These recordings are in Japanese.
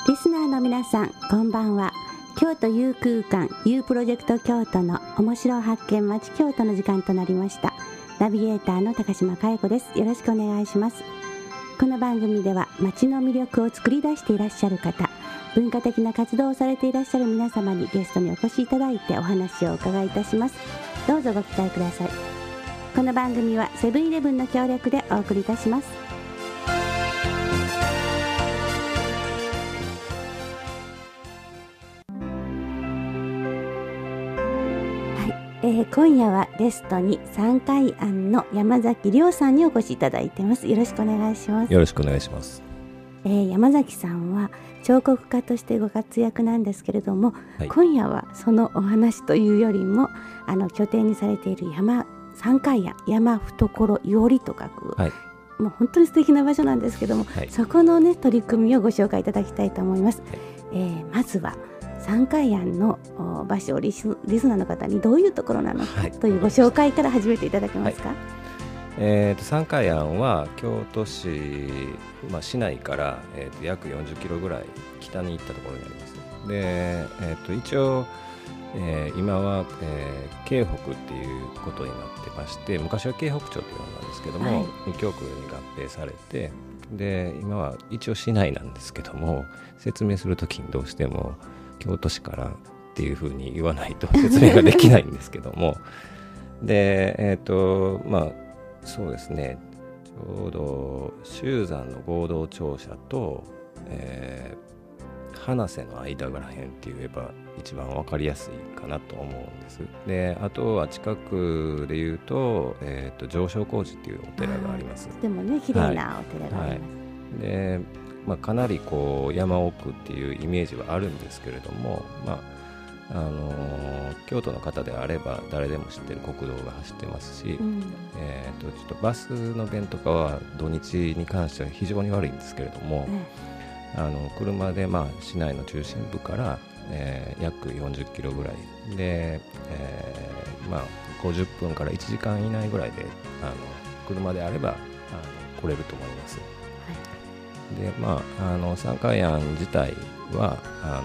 リスナーの皆さん、こんばんは。京都 U 空間 U プロジェクト京都の面白発見町京都の時間となりました。ナビゲーターの高島佳代子です。よろしくお願いします。この番組では町の魅力を作り出していらっしゃる方、文化的な活動をされていらっしゃる皆様にゲストにお越しいただいてお話をお伺いいたします。どうぞご期待ください。この番組はセブンイレブンの協力でお送りいたします。今夜はゲストに三海庵の山崎亮さんにお越しいただいています。よろしくお願いします。 よろしくお願いします。 山崎さんは彫刻家としてご活躍なんですけれども、 はい、 今夜はそのお話というよりも拠点にされている三海庵、山懐いおりと書く、 はい、 もう本当に素敵な場所なんですけども、 はい、 そこのね取り組みをご紹介いただきたいと思います。はい、まずは三海庵の場所をリスナーの方にどういうところなのかというご紹介から始めていただけますか。 はい、三海庵は京都市、市内から、約40キロぐらい北に行ったところにあります。で、一応、今は、京北っていうことになってまして、昔は京北町というのなんですけども、二京区に合併されて、で今は一応市内なんですけども、説明するときにどうしても京都市からっていうふうに言わないと説明ができないんですけどもで、そうですね、ちょうど秀山の合同庁舎と、花瀬の間ぐらへんって言えば一番わかりやすいかなと思うんです。で、あとは近くで言うと、上昇光寺っていうお寺があります。 でもね、綺麗なお寺があります。 はい、でかなりこう山奥っていうイメージはあるんですけれども、京都の方であれば誰でも知ってる国道が走ってますし、ちょっとバスの便とかは土日に関しては非常に悪いんですけれども、車で市内の中心部から、約40キロぐらいで、50分から1時間以内ぐらいで車であれば来れると思います。で三海庵自体は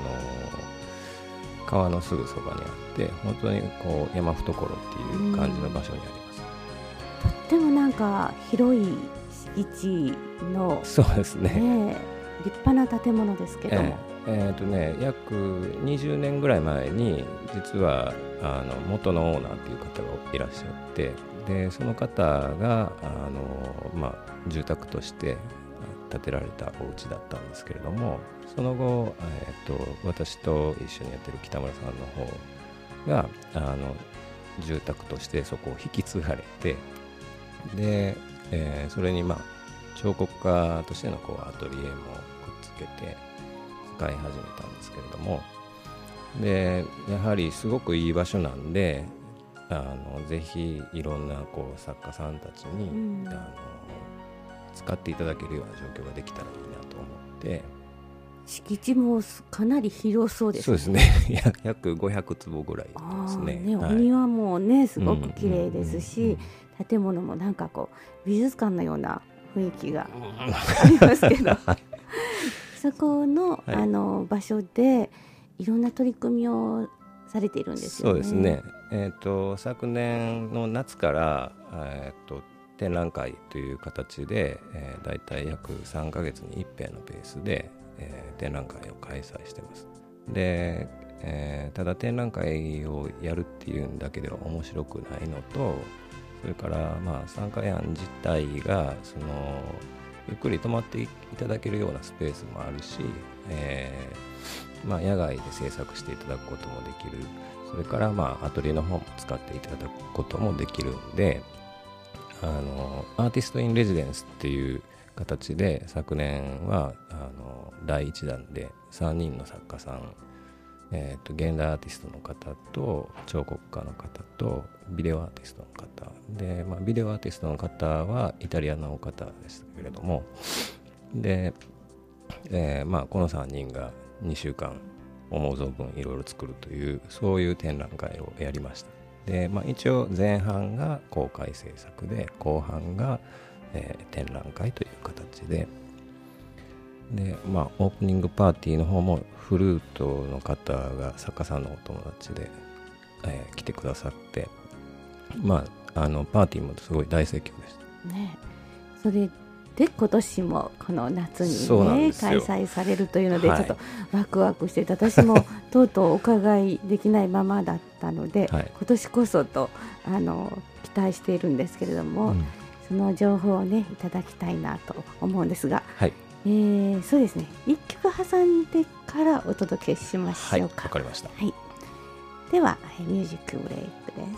川のすぐそばにあって本当にこう山懐っていう感じの場所にあります。 とってもなんか広い敷地の、 そうですね、 立派な建物ですけども、 約20年ぐらい前に実は元のオーナーっていう方がいらっしゃって、でその方が住宅として建てられたお家だったんですけれども、その後、私と一緒にやってる北村さんの方が住宅としてそこを引き継がれて、で、それに彫刻家としてのアトリエもくっつけて使い始めたんですけれども、でやはりすごくいい場所なんでぜひいろんな作家さんたちに、使っていただけるような状況ができたらいいなと思って。 敷地もかなり広そうですね。 そうですね約500坪ぐらいですね。 お庭もねすごく綺麗ですし、建物もなんか美術館のような雰囲気がありますけどそこの、場所でいろんな取り組みをされているんですよね。 そうですね、昨年の夏から、展覧会という形で、だいたい約3ヶ月に一遍のペースで、展覧会を開催しています。で、ただ展覧会をやるっていうんだけでは面白くないのと、それから三海庵自体がゆっくり泊まっていただけるようなスペースもあるし、野外で制作していただくこともできる。それからアトリエの方も使っていただくこともできるんで、アーティストインレジデンスっていう形で昨年は第1弾で3人の作家さん、現代アーティストの方と彫刻家の方とビデオアーティストの方で、ビデオアーティストの方はイタリアの方ですけれども、で、この3人が2週間思う存分いろいろ作るというそういう展覧会をやりました。で、一応前半が公開制作で後半が、展覧会という形で、 で、オープニングパーティーの方もフルートの方が作家さんのお友達で、来てくださって、パーティーもすごい大盛況でしたね。それで今年もこの夏にね開催されるというので、ちょっとワクワクしてて、私もとうとうお伺いできないままだったので、今年こそと期待しているんですけれども、その情報をねいただきたいなと思うんですが、そうですね、1曲挟んでからお届けしましょうか。 わかりました。 ではミュージックブレイクです。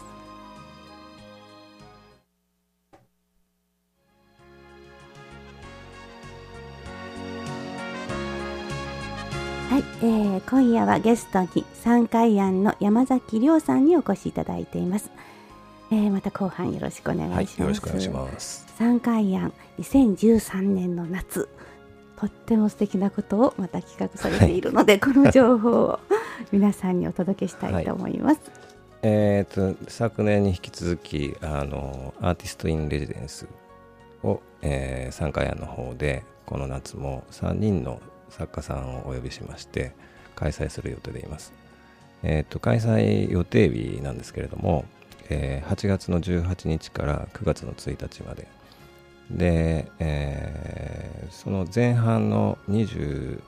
今夜はゲストに三海庵の山崎亮さんにお越しいただいています。また後半よろしくお願いします。 よろしくお願いします。 三海庵2013年の夏、とっても素敵なことをまた企画されているので、この情報を皆さんにお届けしたいと思います。 昨年に引き続きアーティストインレジデンスを、三海庵の方でこの夏も3人の作家さんをお呼びしまして開催する予定でいます。開催予定日なんですけれども、8月の18日から9月の1日までで、その前半の25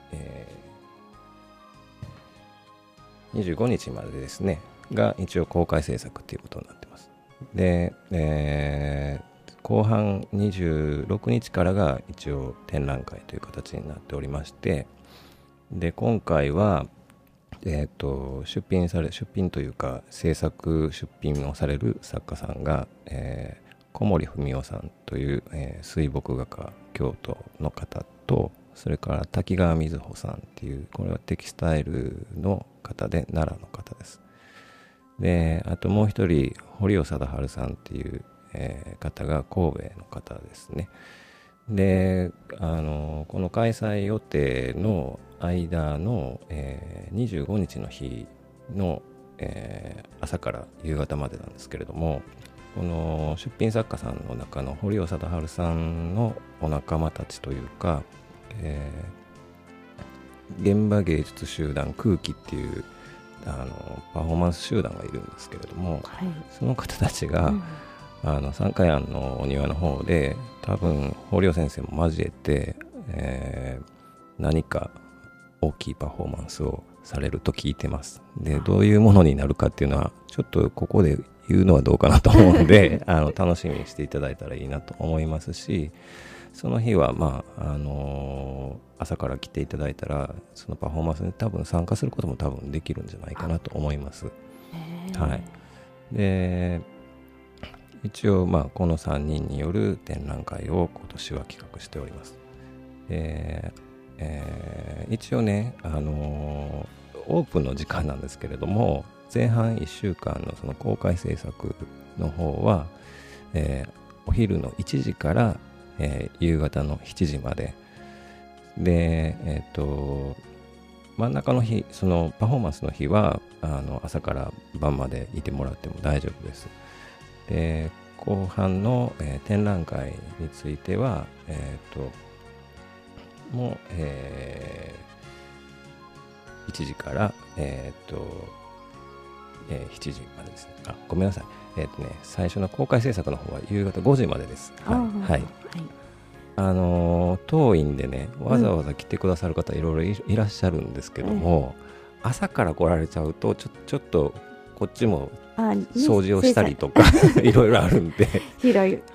日までですねが一応公開制作ということになってます。で、後半26日からが一応展覧会という形になっておりまして、で今回は、出品というか制作出品をされる作家さんが、小森文夫さんという、水墨画家京都の方と、それから滝川瑞穂さんっていう、これはテキスタイルの方で奈良の方です。であともう一人堀尾貞治さんっていう方が神戸の方ですね。でこの開催予定の間の、25日の日の、朝から夕方までなんですけれども、この出品作家さんの中の堀尾貞治さんのお仲間たちというか、現場芸術集団空気っていうパフォーマンス集団がいるんですけれども、その方たちが、三海庵のお庭の方で多分堀尾先生も交えて、何か大きいパフォーマンスをされると聞いてます。でどういうものになるかっていうのはちょっとここで言うのはどうかなと思うので楽しみにしていただいたらいいなと思いますし、その日は朝から来ていただいたらそのパフォーマンスに多分参加することも多分できるんじゃないかなと思います。で一応この3人による展覧会を今年は企画しております。一応ね、オープンの時間なんですけれども、前半1週間のその公開制作の方は、お昼の1時から、夕方の7時までで、真ん中の日、そのパフォーマンスの日は朝から晩までいてもらっても大丈夫です。で後半の、展覧会については、もう、1時から、7時までですね。ごめんなさい。最初の公開制作の方は夕方5時までです。当院でね、わざわざ来てくださる方いろいろいらっしゃるんですけども、朝から来られちゃうとちょっとこっちも掃除をしたりとかいろいろあるんで広い、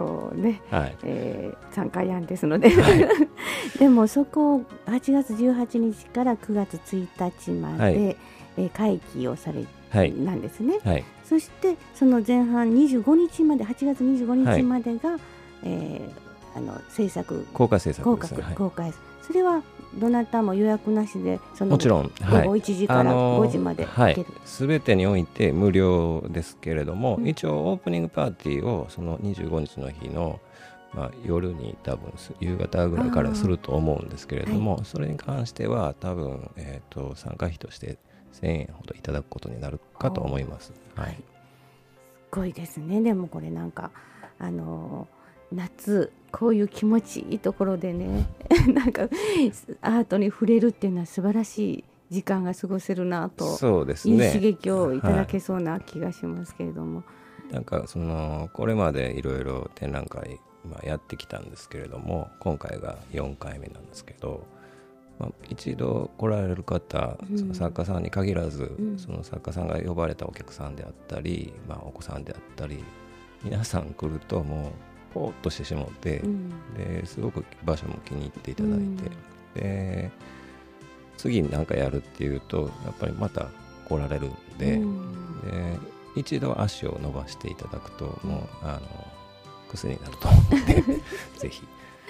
三海庵ですのででもそこ8月18日から9月1日まで、会期をされなんですね。そしてその前半25日まで8月25日までが、制作公開制作ですね。 公開それはどなたも予約なしでもちろん午後1時から5時まで行ける、 全てにおいて無料ですけれども、一応オープニングパーティーをその25日の日の、夜に多分夕方ぐらいからすると思うんですけれども、それに関しては多分、参加費として1000円ほどいただくことになるかと思います。 すごいですね。でもこれなんか夏こういう気持ちいいところでねなんかアートに触れるっていうのは素晴らしい時間が過ごせるなと、 そうですね、 いい刺激をいただけそうな気がしますけれども、 なんかこれまでいろいろ展覧会、やってきたんですけれども、今回が4回目なんですけど、一度来られる方、その作家さんに限らず、その作家さんが呼ばれたお客さんであったり、お子さんであったり、皆さん来るともうポーッとしてしまって、ですごく場所も気に入っていただいて、で次に何かやるっていうとやっぱりまた来られるんで、で一度足を伸ばしていただくともう癖になると思うのでぜひ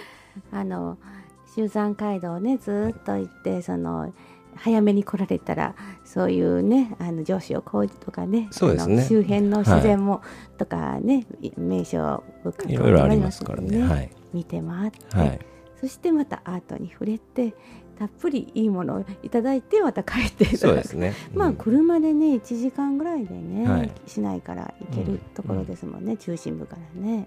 秀山街道をねずっと行って、早めに来られたらそういうね上昇工事とかね、 そうですね、 周辺の自然も、とかね名所深くいろいろありますからね、 見て回って、そしてまたアートに触れてたっぷりいいものをいただいてまた帰っていただく。 そうですね、 車でね1時間ぐらいでね、市内から行けるところですもんね、中心部からね。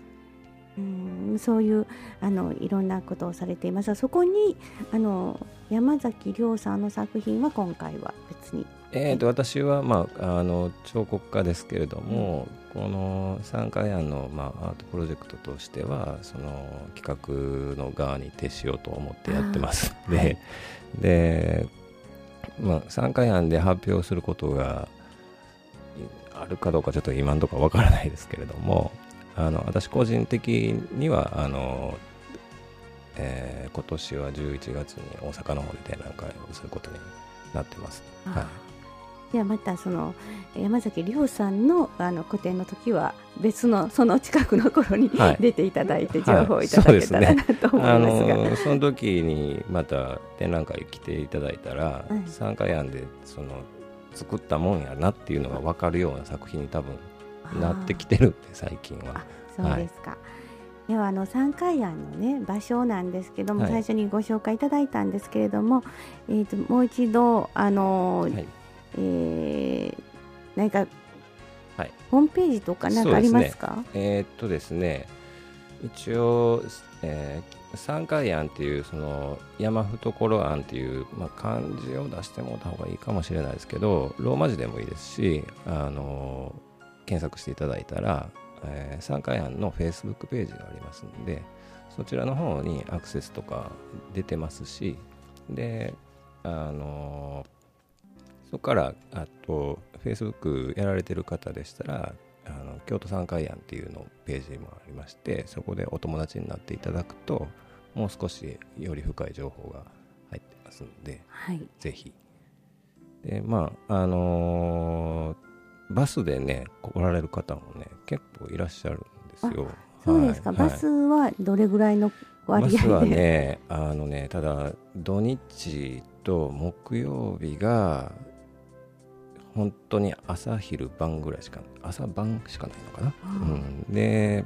そういういろんなことをされていますが、そこに山崎亮さんの作品は今回は別に、 私は、彫刻家ですけれども、この三海庵の、アートプロジェクトとしてはその企画の側に徹しようと思ってやってますで、三海庵で発表することがあるかどうかちょっと今のところわからないですけれども、私個人的には今年は11月に大阪の方で展覧会をすることになってます。 ではまた山崎亮さんの個展の時は別のその近くの頃に出ていただいて、情報をいただけたらなと思いますが、 その時にまた展覧会来ていただいたら、三海庵で作ったもんやなっていうのが分かるような作品に多分なってきてるんで最近は。 そうですか。では三海庵のね場所なんですけども、最初にご紹介いただいたんですけれども、もう一度何か、ホームページとか何かありますか？ ですね、一応、三海庵っていう山懐庵っていう、漢字を出してもらった方がいいかもしれないですけど、ローマ字でもいいですし、検索していただいたら、三海庵の Facebook ページがありますので、そちらの方にアクセスとか出てますし、でそこからFacebook やられてる方でしたら京都三海庵っていうのページもありまして、そこでお友達になっていただくともう少しより深い情報が入ってますので、ぜひでバスでね来られる方もね結構いらっしゃるんですよ。 そうですか、バスはどれぐらいの割合で？ バスはねただ土日と木曜日が本当に朝昼晩ぐらいしか朝晩しかないのかな、で、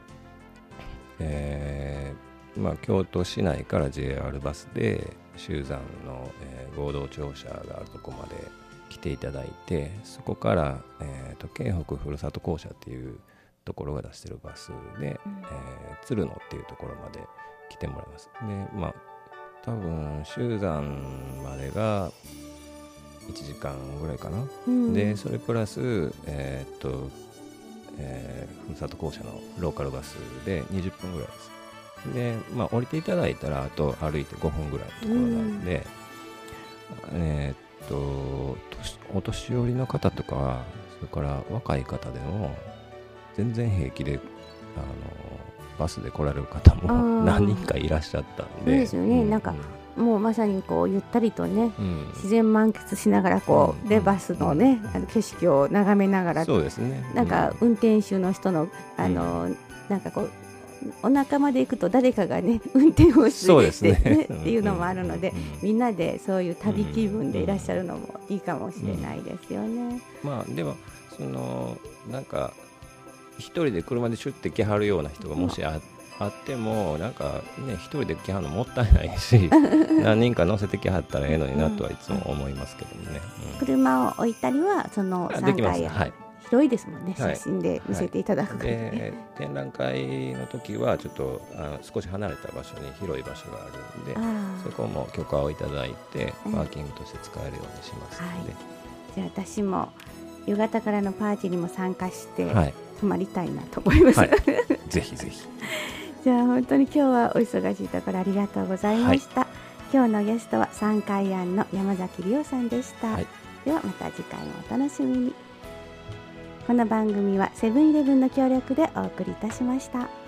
京都市内から JR バスで秀山の、合同庁舎があるとこまで来ていただいて、そこから、京北ふるさと校舎っていうところが出してるバスで、鶴野っていうところまで来てもらいます。で多分秀山までが1時間ぐらいかな、でそれプラス、ふるさと校舎のローカルバスで20分ぐらいです。で降りていただいたらあと歩いて5分ぐらいのところなんで、お年寄りの方とかそれから若い方でも全然平気でバスで来られる方も何人かいらっしゃったんで。 そうですよね、なんかもうまさにゆったりとね、自然満喫しながらでバスのね、景色を眺めながら、 そうですね、 なんか運転手の人のなんかお腹まで行くと誰かがね運転をしてねっていうのもあるので、みんなでそういう旅気分でいらっしゃるのもいいかもしれないですよね。 でもなんか一人で車でシュッて来はるような人がもしあってもなんかね一人で来はるのもったいないし何人か乗せて来はったらええのになとはいつも思いますけどもね。 車を置いたりは三海庵一広いですもんね、 はい写真で見せていただくからね、 で展覧会の時はちょっと少し離れた場所に広い場所があるんで、そこも許可をいただいてパーキングとして使えるようにしますので、 じゃあ私も夕方からのパーティーにも参加してはい泊まりたいなと思います、 はい、ぜひぜひ。 じゃあ本当に今日はお忙しいところありがとうございました、今日のゲストは三海庵の山崎理央さんでした、ではまた次回もお楽しみに。この番組はセブンイレブンの協力でお送りいたしました。